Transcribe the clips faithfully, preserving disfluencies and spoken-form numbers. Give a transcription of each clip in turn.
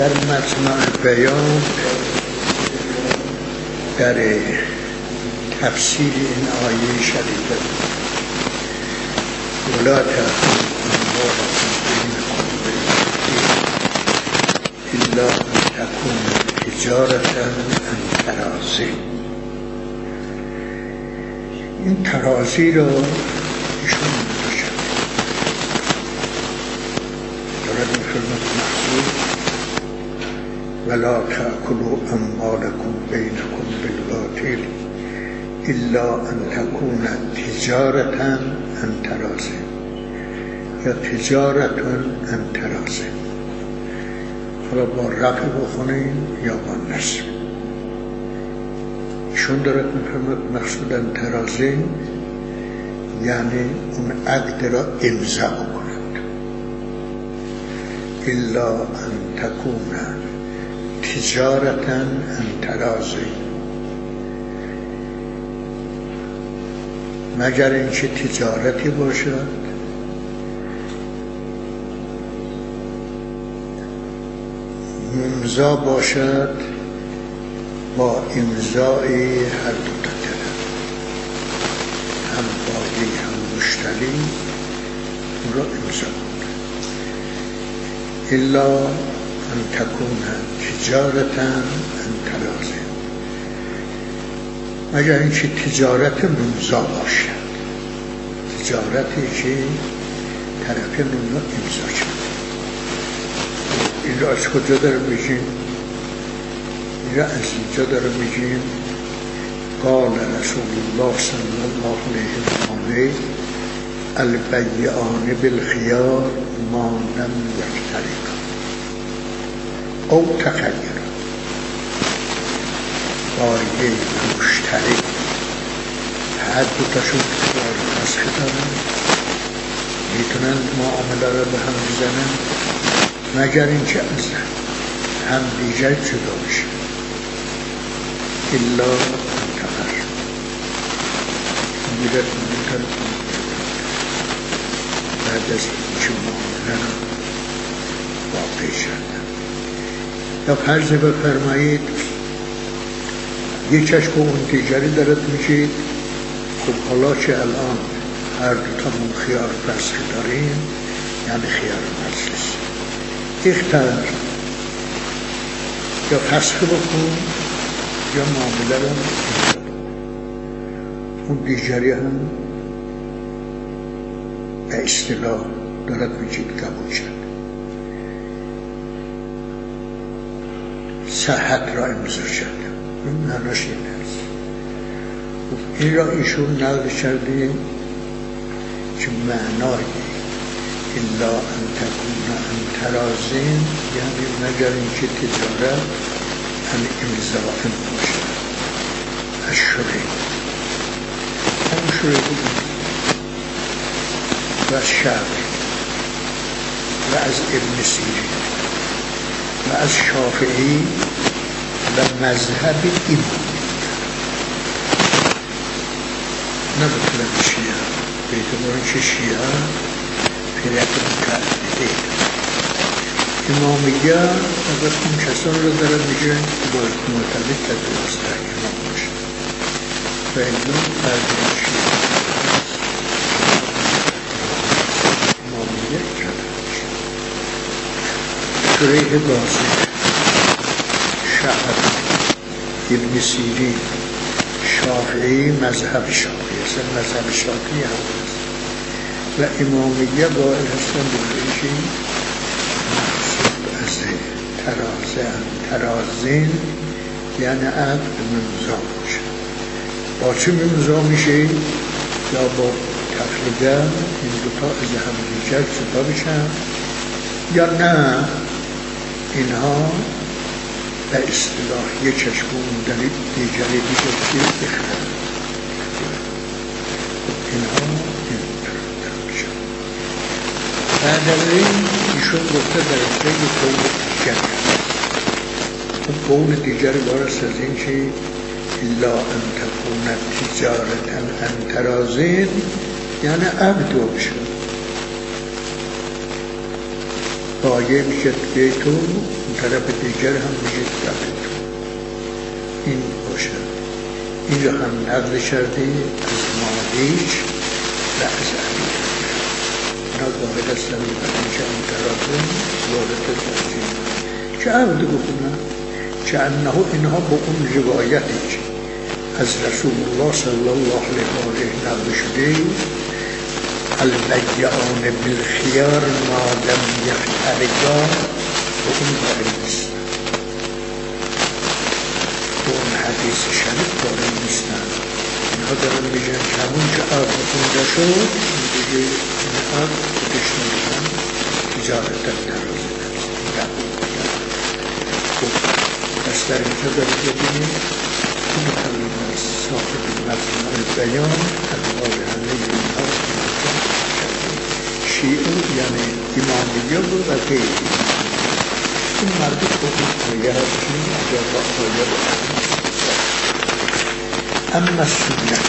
در مجمع بیان در تفسیر این آیه شریفه ولا تأخذكم أموالكم بينكم بالباطل إلا أن تكون تجارة عن تراضٍ. این ترازی رو ایشون می‌داشتن دارد این خدمت محضور ولا تأكلوا أموالكم بينكم بالباطل إلا أن تكون تجارة عن تراضٍ یا تجارت عن تراضٍ. حالا با رفع بخونیم یا با نصب. ایشون دارد میفرماید مقصوداً تراضٍ یعنی اون عقد را امضا بکنند. الا ان تکون تجارتا عن تراضٍ، مگر اینکه تجارتی باشد ممضا باشد با امضای هر دو طرف، هم بایی هم مشتری اون را امضا کند. الا ان تکون تجارتا عن تراضٍ، مگر اینکه تجارت ممضا باشد، تجارتی که طرفین اون را امضا کرد. این را از کجا داره میگیم؟ این را از اینجا داره میگیم قال رسول الله صلی الله علیه و آله البیعان بالخیار ما لم یفترقا او تغیرا. بایع و مشتری هر دو تاشون اختیار فسخ دارن، میتونن معامله را به هم بزنن مگر اینکه از هم دیگر جدا بشه. الا انتقر میرد میتر بعد از اینکه معامله را واقع شدن. یا فرض بفرمایید یک چشم اون دیگری دارد میشید، خب حالا که الان هر دو تامون خیار فسخ داریم یعنی خیار مجلس اختیار یا فسخ بکن یا معامله را اون دیگری هم به اصطلاح دارد میشید قبول شد، صحت را امضا شد. این معناش این است. این را ایشون نقل کرده که معنای الا ان تکون عن تراضٍ یعنی مگر اینکه تجارت عن امضاء باشد. از شریع هم شریع و از شافعی و از ابن سیرین و از شافعی و مذهب امام نه بطلب شیعه، به اعتبار که شیعه فرقه متعدده امامیه فقط اون کسان رو دارن میگن که باید معتقد که درست در امام باشه و امام فرق شیعه امامیه کرده باشه. شریح بازی شعب ابن سیرین شافعی مذهب شافعی اصلا مذهب شافعی هم هست و امامیه قائل هستن به که مقصود از تراضٍ تراضٍ یعنی عقد ممضا باشه. با چه ممضا میشه؟ یا با تفریده این دوتا از هم دیگر جدا بشن یا نه اینها به اصطلاح یک چشم اون دلیل دیگری دیگر که بخرن اینها اینطور میشن. بعد از این ایشون گفته در اینجا یک قول دیگر اون قول دیگر بارست از این که الا ان تکون تجارتا عن تراضٍ یعنی عقد بشه پایه میشه بیتون، اون طرف دیگر هم میشه دفتون. این باشه. این رو هم نقل کرده از مادیج و از عبید اونا واحد هستن و اینکه اون طرف وارد ترجیم چه عبد بکنن که انه اینها با اون روایتی از رسول الله صلی الله علیه و آله نقل شده البیعان بالخیار ما لم یفترقا با اون واحد هستن، با اون حدیث شریف وارد نیستن. اینها دارن میگن که همون که عقد خونده شد دیگه این عقد خودش نمیشن تجارت در خب پس در اینجا دارید ببینید اون کلمه از صاحب مجموع بیان انوار همه اینها شیعه یعنی امامیه و غیر این مربوط به اون پایه هست که اگر با پایه با اما سنت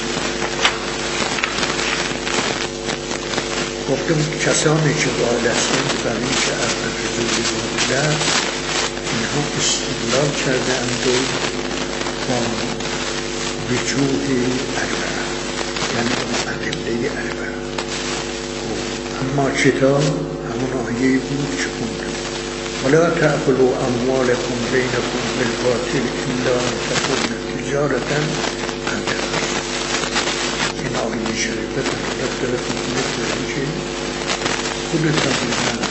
گفتم کسانی که باید هستند برای اینکه از نفذوری بوده اینها استدلال کردند و با وجوه اربعه یعنی با ادله اربعه. اما کتاب همون آیه بود که خوندم ولا تأكلوا أموالكم بينكم بالباطل إلا أن تكون تجارة عن تراض. این آیه شریفه تفضل دلتون کنید که خودتان بودن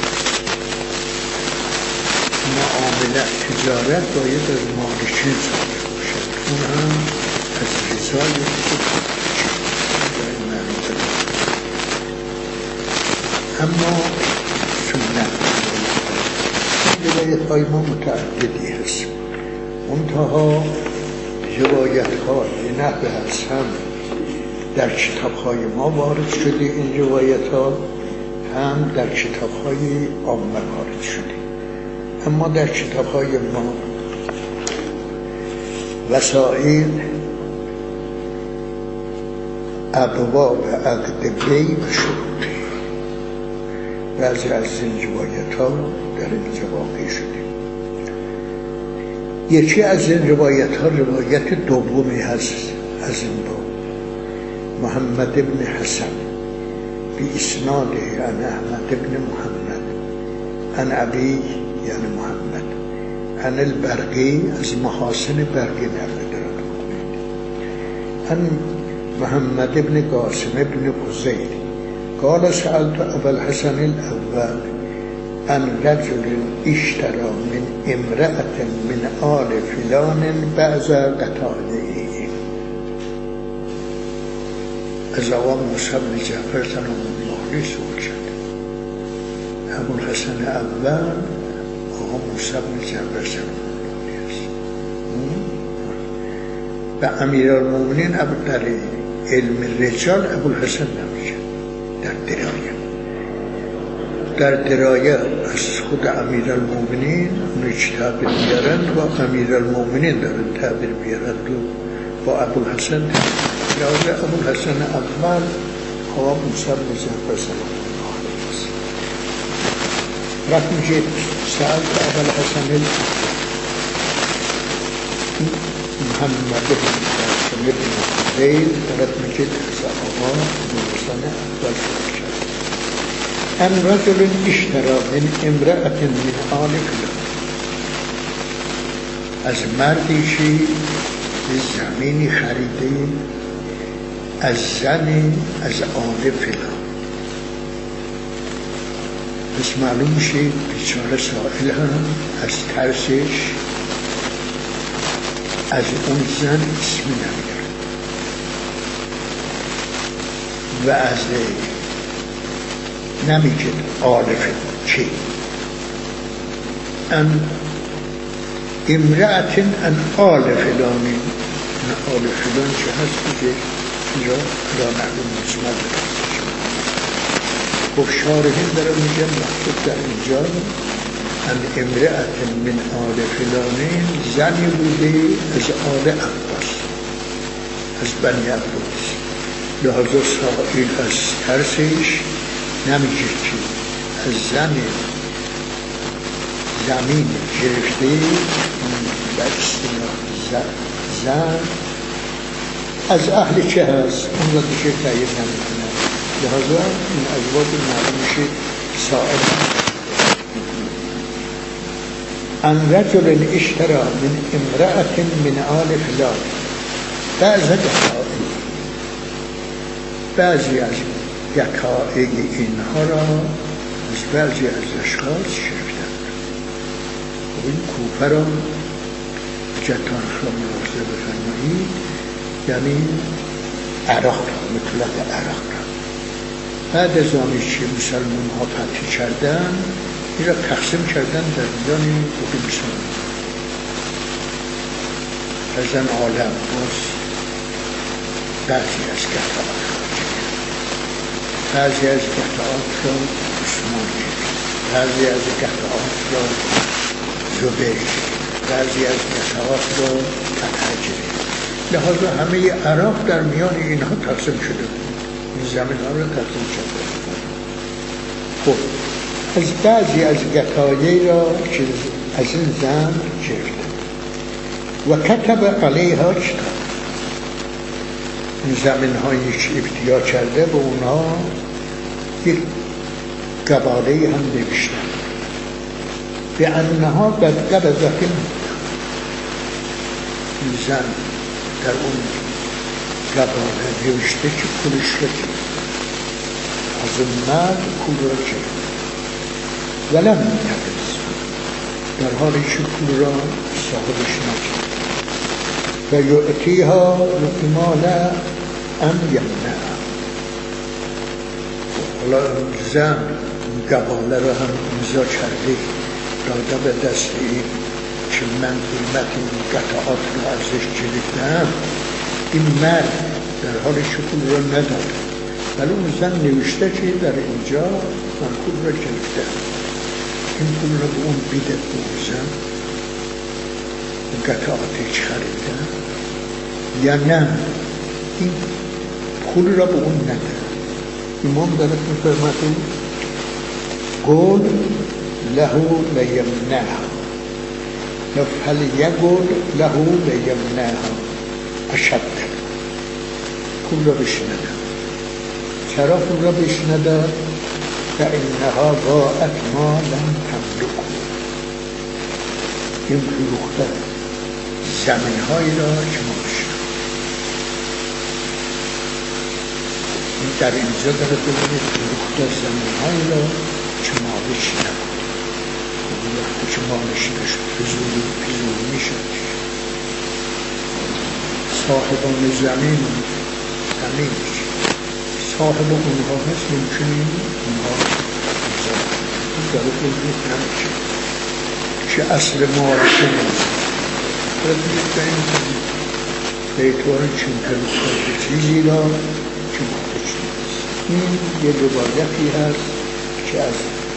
معامله تجارت باید از مالکین صادر باشد، اون هم از رضای خود اما سنت روایت های ما متعددی هست، منتها روایت های نحوه هست هم در کتاب های ما وارد شده، این روایت ها هم در کتاب های عامه وارد شده. اما در کتاب های ما وسائل ابواب عقد بی و شروطی بعضی از این روایت ها در اینجا واقع شده. یکی از این روایت ها روایت دومی هست از این باب محمد بن حسن بی اسناده عن احمد بن محمد عن ابی یعنی محمد عن البرقی از محاسن برقی نقل دارد عن محمد بن قاسم بن فضیل قال سألت ابا الحسن الاول عن رجل اشترى من امرأة من آل فلان بعض قطاعه. از آقا موسی بن جعفر سلام الله علیه سوال کرد. ابو الحسن اول آقا موسی بن جعفر سلام الله علیه است. و امیرالمومنین ابو در علم رجال ابو الحسن نمیشه در درایه در درایه از خود امیرالمومنین اونچه تعبیر بیارند و امیرالمومنین دارن تعبیر بیارند و با ابوالحسن درایه ابوالحسن اول آقا موسی بن جعفر سلام الله علیه است. وقت میشه سألت ابوالحسن محمد بن قاسم بن فضیل دارد میشه از آقا ابوالحسن اول شد ان رجل اشترى من امرأة من آل فلان از مردی که زمینی خریده از زن از آل فلان. پس معلوم میشه بیچاره سائل هم از ترسش از اون زن اسمی نمیاره و از نمیگه عارف چی ان امرأت ان آل فلانی ان آل فلان چه هست دیگه اینجا را معلوم مجمل دارست. خب شارحین دارم میگن مقصود در اینجا ان امرأت من آل فلانی زنی بوده از آل عباس از بنی عباس، لحظه سائل از ترسش نمیگه که از زن زمین گرفته به اصطلاح زن از اهل چه هست اون را دیگه تغییر نمیکنه، لحاظا این ازواج معلوم میشه سائل. ان رجل اشترى من امرأة من آل فلان بعض دقائق بعضی از دقائق اینها را از بعضی از اشخاص شرفتند. و این کوفه را جتان را ملاحظه بفرمایید، یعنی عراق را، مطلق عراق را بعد از آنی که مسلمان ها فتح کردن این را تقسیم کردن در میان خود مسلمان. ازن عالم باز بعضی از قطعات را بعضی از قطعات را عثمان گرفت، بعضی از قطعات را زبیر گرفت، بعضی از قطعات را فتح گرفت. لحاظا همه عراق در میان اینها تقسیم شده بود، این زمین ها را تقسیم شده. خب از بعضی از قطایع را که از این زن گرفت و کتب علیها کتاب، این زمین هایی که ابتیا کرده به اونها یک قباله هم نوشتن به انها قد قبضت این زن در اون قباله نوشته که پولش را کرد، از اون مرد پول را کرد ولم تقض، در حالی که پول را صاحبش نکرد. و یعطیها مالا ام یمنع، حالا زن قباله را هم امضا کرده داده به دست این که من قیمت این قطعات را ازش گرفتم. این مرد در حال پول را نداد، ولی اون زن نوشته که در اینجا من پول را گرفتم، این پول را به اون بیده به اون زن قطعاتش خریدم یا نه این پول را به اون نده. امام دارد میفرماید قول له لیمنعها یا فلیقل له لیمنعها اشد، پول را بهش نده. چرا پول را بهش نده؟ فانها باعت ما لم تملک، این فروخته زمین هایی را که ما بشنم. این در اینجا داره ببینید فروخته زمین هایی را که ما بشنم، خب وقتی که ما نشنش فضولی فضولی میشد. صاحبان زمین زمین صاحب اونها هست، ممکنی اونها این داره ببینید نمیشه که اصل معارفه نیست. رسید به این بیتوار چنکل چیزی را که محتاج نیست. این یه روایتی هست که از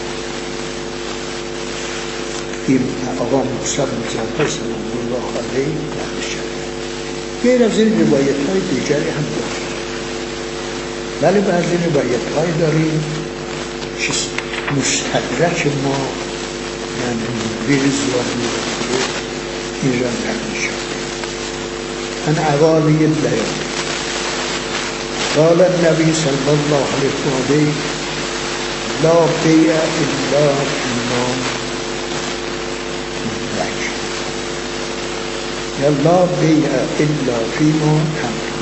این آقا موسی مظفر سلام الله علیه نقل شده. غیر از این روایت های دیگری هم داریم، ولی بعضی روایت های داریم که مستدرک ما یعنی ویرز و میرد این را نقل شد. ان عوالی اللیل قال النبی صلی الله علیه و آله لا بیع الا فیما لک یا لا بیع الا فیما تملک،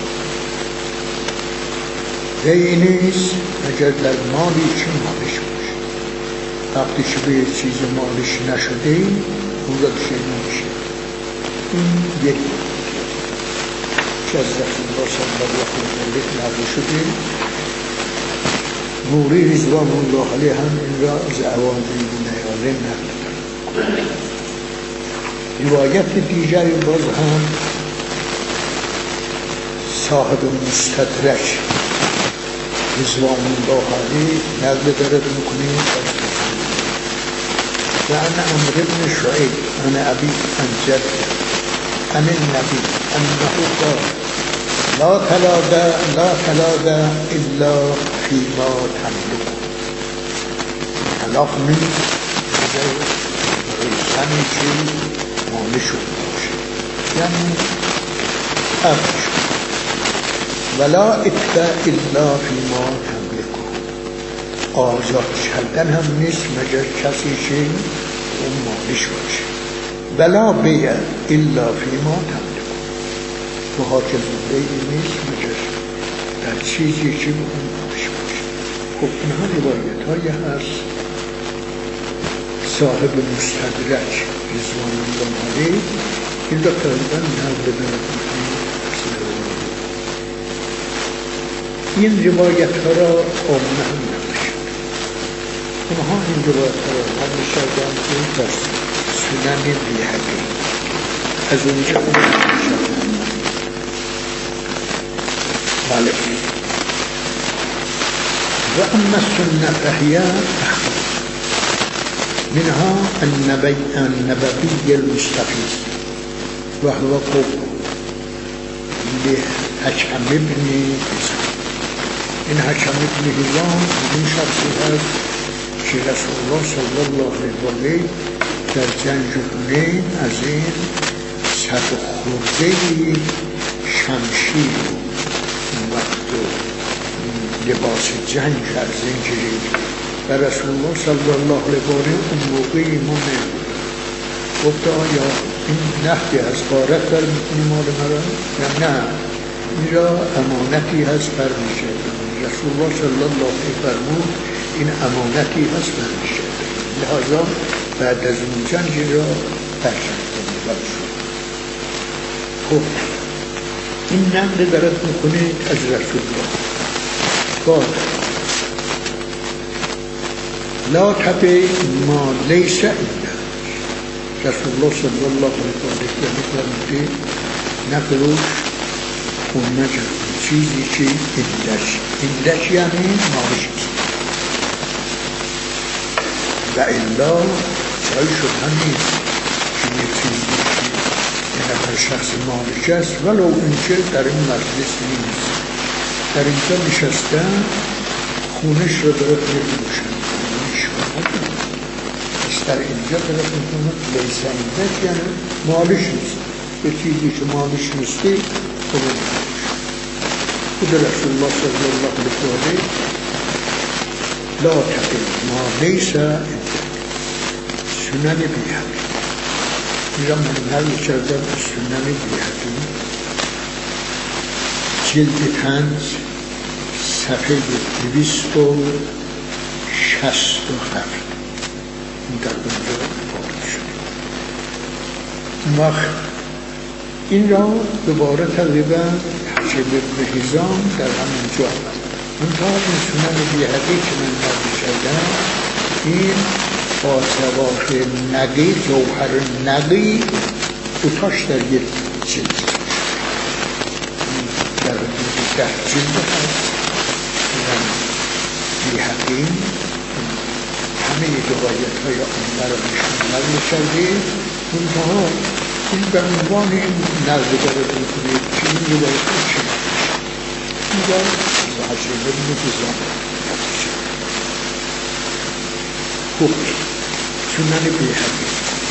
بیع نیست مگر در مالی که مالش باشه. وقتی که به چیز مالش نشده اون را دیگه نمیشه. این یک که از رسول الله صلی الله علیه و آله نقل شده. نوری رضوان الله علیه هم این را از عوامل نیاله نقل کرد. روایت دیگری باز هم صاحب مستدرک رضوان الله علیه نقل دارد میکنه و انا عمرو بن شعیب انا ابی عن جده عن النبی انه قال لا تلاقى لا تلاقى الا فيما تملك. طلاق نیست زنی که مالی شده باشه، یعنی عقل شده. ولا اتبع الا فیما تملک، آزاد کردن هم نیست مگر کسی که اون مالش باشه. ولا بیع الا فیما تملک، تو حاکم بیعی نیست مگر در چیزی که به اون مالش باشه. خب اینها روایت های هست. صاحب مستدرک رضوان الله علیه این را تقریبا نقل دارد. این روایت ها را آمنه هم نمشد. اونها این روایت ها را هم نشدن که در سنن بیهقی از اونجا اون نمشدن. بله. و اما سنه فهیه اخبار منها النبي النبوي المستفيض وهو قول لحكم ابن هزام. این حکم ابن هزام این شخصی هست که رسول الله صلی الله علیه و در جنگ حنین از این صد خورده شمشیر و لباس جنگ از این گرید و رسول الله صلی الله علیه و آله اون موقعی ما نمید گفت آیا این نهدی از غارت بر میکنی مال مرا؟ یا نه این را امانتی هست بر میشه. رسول الله صلی الله علیه فرمود این امانتی هست بر میشه، لحاظا بعد از اون جنگ را برشد کنید. خب این نقل دارد میکنید از رسول الله قال لا تبع ما لیس عندک. رسول الله صلی الله علیه و آله فرموده نفروش اون نجد چیزی که عندک. عندک یعنی مالش و الا جای شدن نیست که یه چیزی که یه نفر شخص مالش است ولو اینکه در این مجلس نیست، در اینجا نشستن خونش رو دارد میفروشن در اینجا طرف میکنه لیسا عندک یعنی مالش نیست، به چیزی که مالش نیستی خود نمیشه. خود رسول الله صلی الله علیه و آله لا تبع ما لیسا عندک. سنن بیهقی این را من نقل کردم از سنن بیهقی جلد پنج صفحه دویست و شصت و هفت در اونجا وارد شد. وقت این را دوباره تقریبا حکم ابن هزام در همونجا منطقه این سنن بیهقی که من نقل کردم این با سواق نقی جوهر نقی دوتاش در یک جلد در ده جلد هست. سنن بیهقی همه روایت های آنها را نشون نقل کرده. منتها این به عنوان این نقل دارد میکنه که این روایت ها چه این را از حکم ابن هزام خوب سنن بیهقی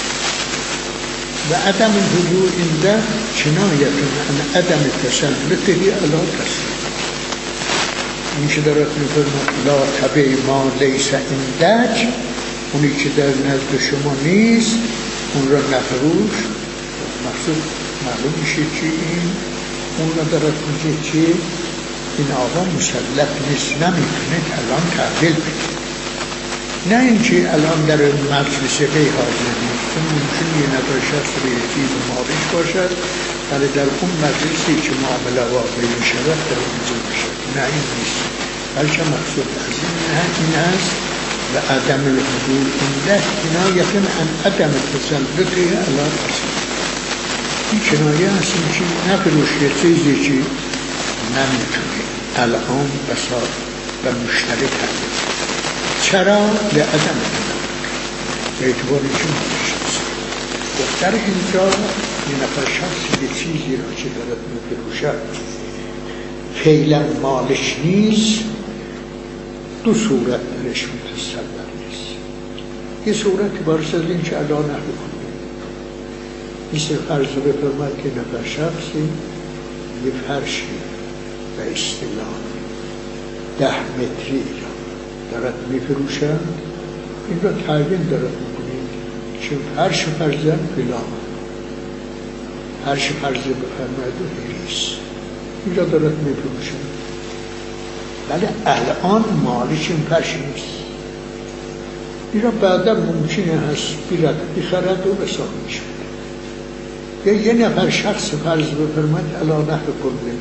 و عدم الحضور عنده کنایه عن عدم تسلطه علی تسلیم. این که دارد میفرماید لا تبع ما لیس عندک، اونی که در نزد شما نیست اون را نفروش. مقصود معلوم میشه که این اون را دارد میگه که این آقا مسلط نیست، نمیتونه الان تحویل بده. نه اینکه الان در مجلس بی حاضر نیست، اون ممکن یه نفر شخص به یه چیز مالش باشد ولی در اون مجلسی که معامله واقعی میشود در اونجا میشود. نه این نیست، بلکه مقصود از این این است و عدم الحضور عنده کنایه عن عدم تسلطه علی تسلیم. این کنایه هست این که نفروش یه چیزی که نمیتونه الان بسا و مشتری تبدیل. چرا؟ لعدم تسلط به اعتبار که مالش نیست. در اینجا این نفر شخصی یه چیزی را که دارد میفروشد فعلا مالش نیست، دو صورت درش متصور نیست. یه صورتی بارش از این که الان نحوه کنیم مثل فرض بفرماید که نفر شخصی یه فرشی به اصطلاح ده متری را دارد میفروشند، این را تعیین دارد میکنید که فرش فرزن فلان، فرش فرزن بفرماید و هریس این را دارد میفروشند، ولی الان مالش این فرش نیست. این را بعدا ممکنه هست بیرد بخرد و بسامش بده. یا یه نفر شخص فرض بفرماید الان نحوه کنه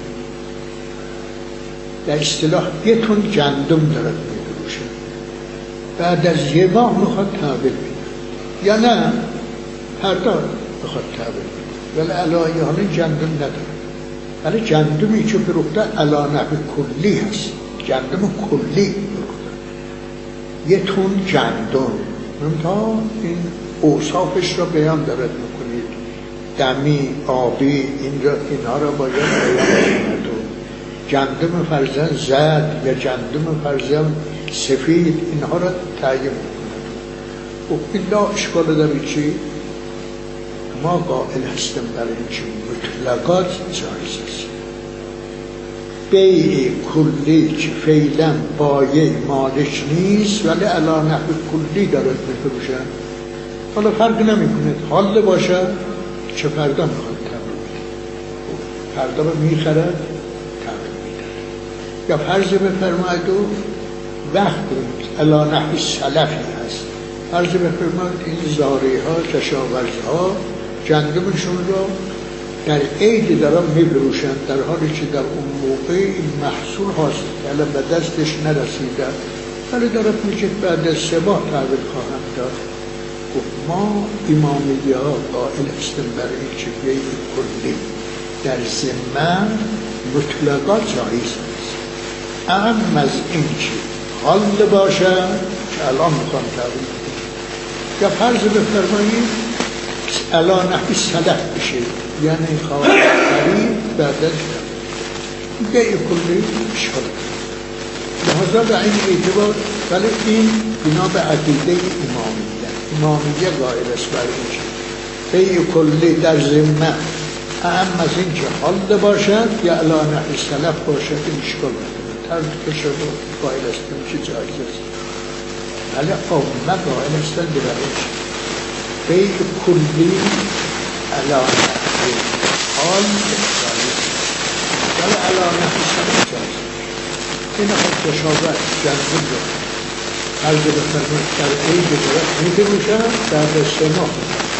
در اصطلاح یه تن گندم دارد میفروشه، بعد از یه ماه میخواد تحویل بده یا نه فردا میخواد تحویل بده، ولی الان گندم نداره، ولی گندمی که فروخته الان نحوه کلی هست، گندم کلی فروخته یه تن گندم. تا این اوصافش را بیان دارد میکنید، دمی، آبی، این را اینها را باید بیان کنید. گندم فرزن زرد یا گندم فرزن سفید اینها را تعیین میکند. و این لا اشکال داره چی؟ ما قائل هستم برای اینکه مطلقات جایز است. بیع کلی که فعلا بایع مالش نیست ولی علی نحو کلی دارد میفروشن، حالا فرق نمیکنه حال باشه چه فردا میخواد تمام میده، فردا رو میخرد تمام میده. یا فرض بفرماید و وقت علی نحو سلفی هست، فرض بفرماید این زاری ها کشاورز ها گندمشون رو در عید دارن میفروشن، در حالی که در اون موقع این محصول حاصل الان به دستش نرسیده، ولی دارد میگه بعد از سه ماه تحویل خواهم داد. گفت ما امامیه ها قائل هستیم برای اینکه بیع کلی در ذمه مطلقا جایز است، اهم از این که حال باشه که الان میخوام تحویل بدم. یا فرض بفرمایید الان نحوی صدق بشه، یعنی خواهد قریب بعد از بیع کلی شد. لحظا به این اعتبار، ولی این بنا به عقیده امامیه، امامیه قائل است برای اینکه بیع کلی در ذمه اهم از این که حال باشد یا الان نحوی سلف باشد این اشکال نداره، ترک بشه و قائل است که جایز است. ولی عامه قائل هستند برای اینکه بیع کلی الان نحوی حال جایز، ولی الان نحوی سلف جایز. این خود تشابه گندم رو عرض بفرمایید در عید درست میفروشن، بعد از سه ماه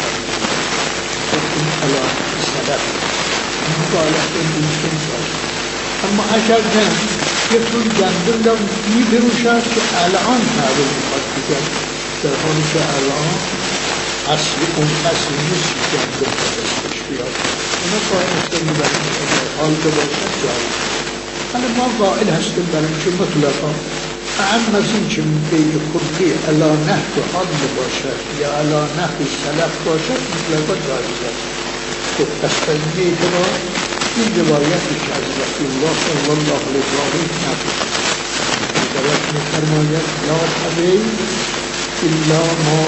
این الان سلف این قائلت این دوستون باشه. اما اگر نه یه طور گندم رو میفروشن که الان تحویل میخواد بگن، در حالی که الان اصلی اون اصلی نیست گندم دستش بیاد، اونا قائل هستن برای اگر حال باشد جایی. ولی ما قائل هستیم برای اینکه مطلقا اهم از این که بیع کلی علی نحو حال باشد یا علی نحو سلف باشد مطلقا جایز است. خب پس از این اعتبار این روایتی که از رسول الله صلی الله علیه و آله نقل روایت می‌فرماید لا تبیع الا ما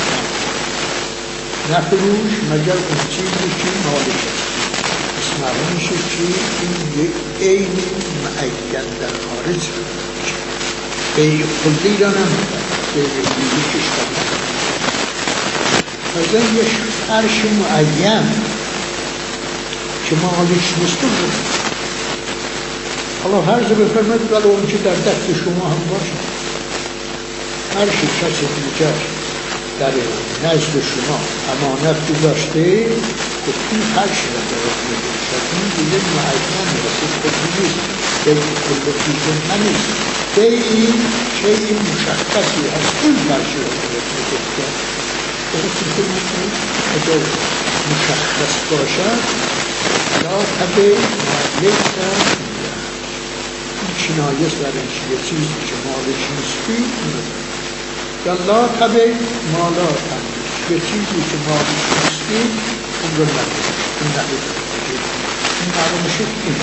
نفروش مگر اون چیزی که مالش است. معلوم میشه که این یک عین معین در خارج بیع کلی را نمیدن، بیع کلی کشتن نمیدن. از این یک فرش معین که مالش نیست بود، حالا فرض بفرمایید ولی اون که در دست شما هم باشه، فرش کسی دیگر در نزد شما امانت گذاشته، خب این فرش را دارد می‌باشد، این دیگه معین می‌رسید کلی نیست، بیع کلی کشتن نیست، بیع این شیء مشخصی از این فرش را دارد می‌باشد. درستی که می‌کنید اگر مشخص باشد لا تبیع لیس این کنایه برای یه چیزی که مالش نیستی یا لا تبیع ما لا تملک، یه چیزی که مالش نیستی اون رو نبید، اون نبید این معلوم شد این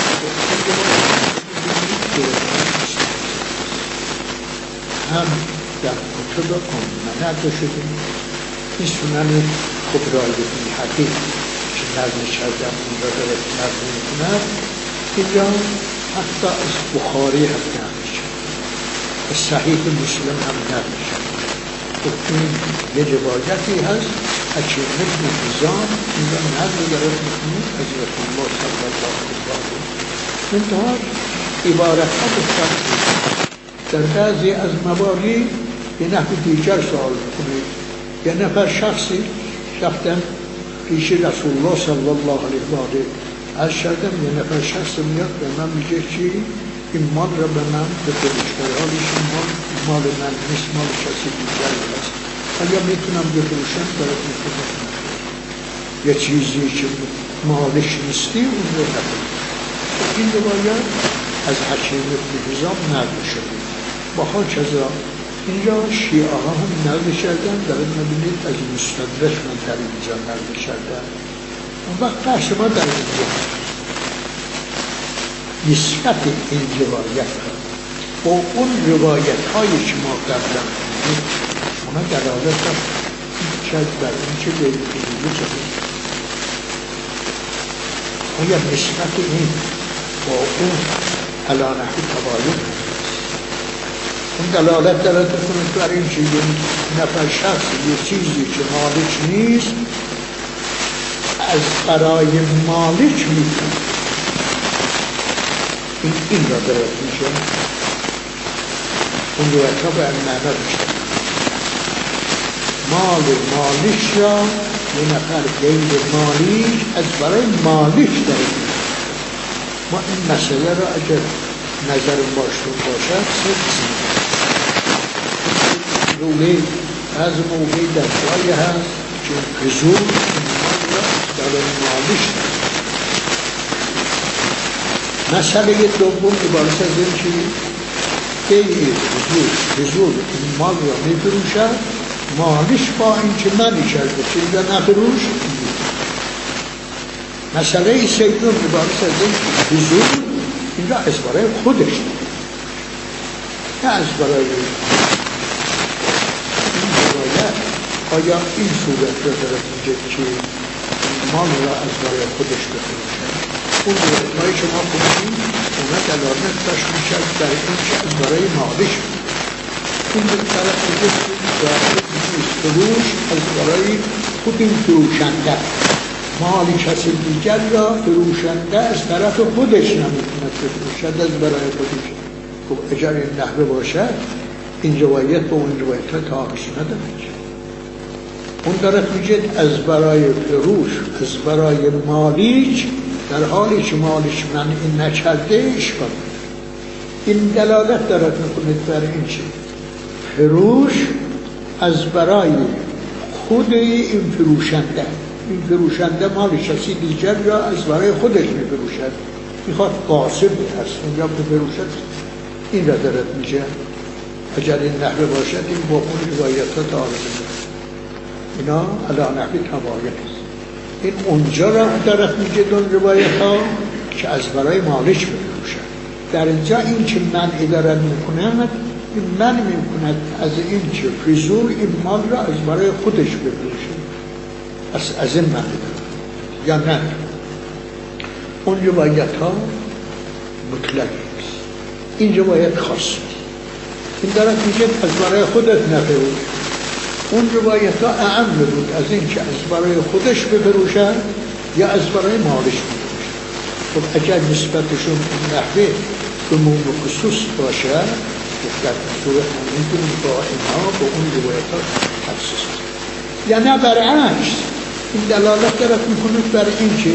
هم در کتب آمنه شده. این سنن کبرای بیهقی که نظم کردن اون را دارد نظم میکند، اینجا حتی از بخاری هم نقل شد، از صحیح مسلم هم نقل شد. این یه روایتی هست حکیم ابن حزام اینجا نقل دارد میکنید از رسول الله صلی الله علیه و آله. منتها عبارت ها بسیار در بعضی از مواردی یه نحو دیگر سوال کنید. یه نفر شخصی رفتن پیش رسول الله صلی الله علیه و آله از شدم، یه نفر شخص میاد به من میگه چی؟ این مال را به من به فروشتر، حالش مال مال من نیست، مال کسی دیگر هست، آیا میتونم بفروشم؟ برات میتونم یه چیزی که مالش نیستی اون رو نفروشم. این روایت از حکیم ابن حزام نقل شده. با هاکذا اینجا شیعه ها هم نقل کردن، دارید میبینید از مستدرک من در اینجا نقل کردن. اون وقت بحث ما در اینجا نسبت این روایت ها با اون روایت هایی که ما قبلا کنید اونا دلالت داشت شاید بر این که به این شده. آیا نسبت این با اون علا نحو تباین اون دلالت دارد بکنید بر این که یه نفر شخص یه چیزی که مالک نیست از برای مالک میکنه، این این را دارد میشه. اون روایت ها به این معنا بشه مال مالک را یه نفر غیر مالک از برای مالک دارد میشه. ما این مسئله را اگر نظر باشتون باشد سه رولی از موقعی در جایی هست که حضور ایمان را برای مالش دارد. مسئله دوم عبارت از این که غیر حضور حضور ایمان را میفروشد، مالش با این که منی کرده که اینجا نفروش. مسئله سیدون عبارت از این که حضور اینجا از برای خودش دارد، نه از برای آیا این صورت را دارد میگه که مال را از برای خودش بفروشه؟ اون روایت‌هایی که ما خوندیم اونا دلالت داشت می‌کرد در این که از برای مالش این به طرف میگه فروش از برای خود این فروشنده، مال کسی دیگر را فروشنده از طرف خودش نمیتوند بفروشد از برای خودش. خب اگر این نحوه باشد این روایت با اون روایت ها تعارض ندارد. اون دارد میگه از برای فروش از برای مالک در حالی که مالش منع نکرده اشکال. این دلالت دارد میکنه بر این چه فروش از برای خود این فروشنده، این فروشنده مال کسی دیگر را از برای خودش میفروشد، میخواد قاصدی هست اونجا بفروشد. این را دارد میگه اگر این نحوه باشد این با اون روایت ها تعارض دارد. اینا علی نحو تباین است. این اونجا را دارد میگه دون روایت ها که از برای مالش بفروشد. در اینجا این که منع دارد میکند این منع میکند از این که فضول این مال را از برای خودش بفروشد، از, از این منع دارد یا نه. اون روایت ها مطلق است، این روایت خاص. این دارد میگه از برای خودت نفروش. اون روایت ها اعم بود از این که از برای خودش بفروشن یا از برای مالش بفروشن. خب اگر نسبتشون این نحوه به موم و خصوص باشه در صورت ما میتونیم با اینها با اون روایت ها تخصیص کنیم. یا نه برعکس این دلالت دارد میکنه بر این که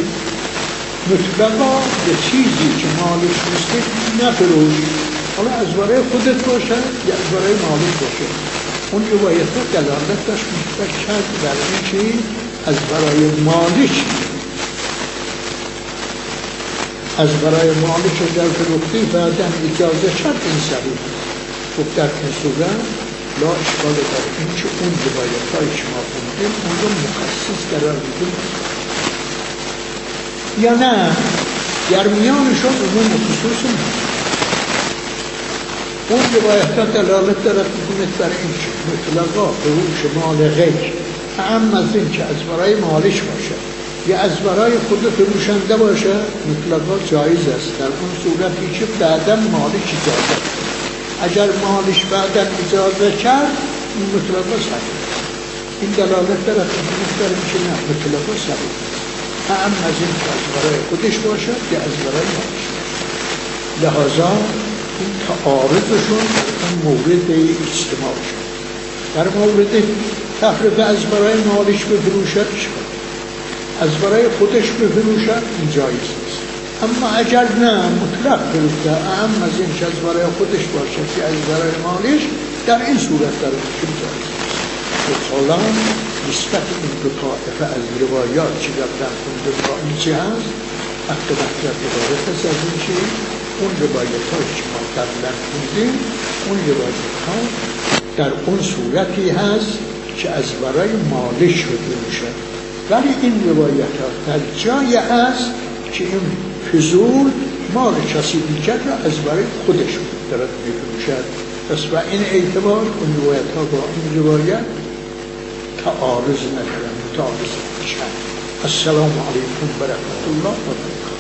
مطلقا به چیزی که مالش نیسته نفروش، حالا از برای خودت باشه یا از برای مالش باشه. اون روایت ها دلالت داشت میشه کرد بر این که از برای مالش از برای مالش اگر فروختی بعدن اجازه شد این صحیح. خب در این صورت لا اشکال در این که اون روایت های شما خوندیم اون رو مخصص قرار میدیم یا نه در میانشون عموم و خصوص نیست. اون روایت ها دلالت دارد میکنه بر این که مطلقا فروش مال غیر اعم از این که از برای مالش باشه یا از برای خود فروشنده باشه مطلقا جایز است در اون صورتی که بعدا مالش اجازه اگر مالش بعدا اجازه کرد این مطلقا صحیح این دلالت دارد بر این که نه مطلقا صحیح اعم از این که از برای خودش باشه یا از برای مالش باشه. لحاظا این تعارضشون این مورد اجتماع شد. در مورد تفرقه از برای مالش بفروشد شد از برای خودش بفروشد این جایز نیست. اما اگر نه مطلق فروخته اعم از این که از برای خودش باشد که از برای مالش در این صورت در ممکن جایز نیست. حالا نسبت این دو طایفه از روایات چی قبلا خونده تا این چی هست وقت مطلب عبارت هست از این چی اون روایت ها که ما قبلا خوندیم اون روایت ها در اون صورتی هست که از برای مالش بفروشد ولی این روایت ها در جای هست که این فضول مال کسی دیگر را از برای خودش دارد بفروشد. پس و این اعتبار اون روایت ها با این روایت تعارض ندارن متعارض نشن. السلام علیکم و رحمت الله و برکاته.